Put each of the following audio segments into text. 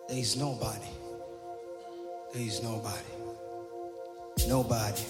There is nobody. There is nobody. Nobody.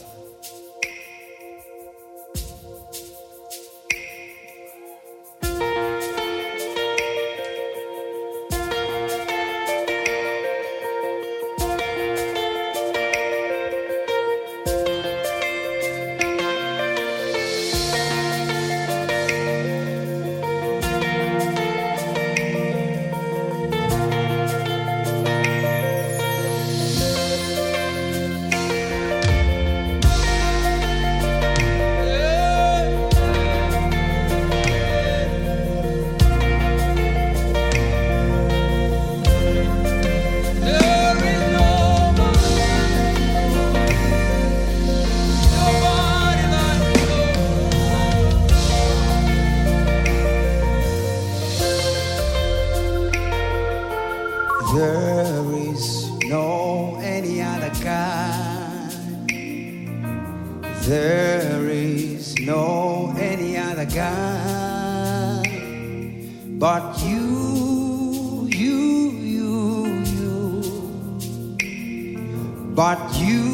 There is no any other God. There is no any other God but you, but you.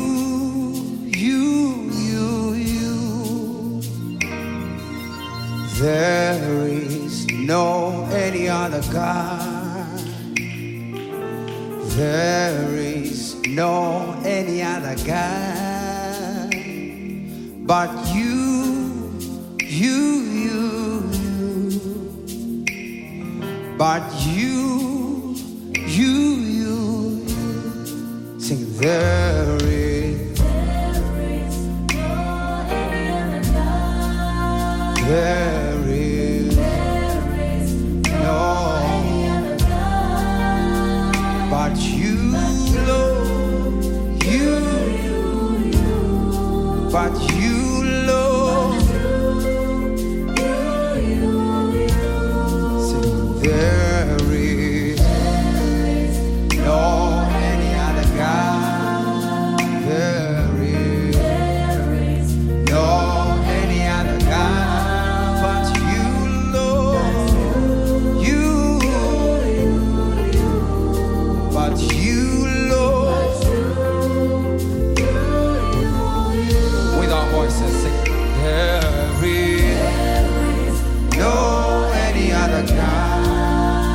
There is no any other God. There is no any other God but you, but you. Sing, there is no any other God. There is no any other God but you, Lord, but you, Lord. Sing, there is no any other God. There is no any other God but you, Lord. But you, Lord. With our voices, sing. There is no any other God.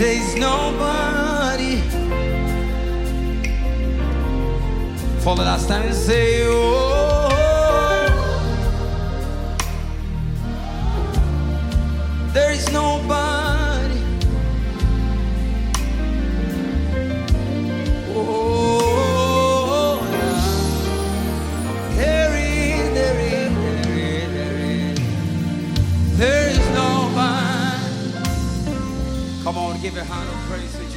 There's nobody. For the last time, say, oh, there is nobody. Oh, there is nobody. Come on, give a hand of praise to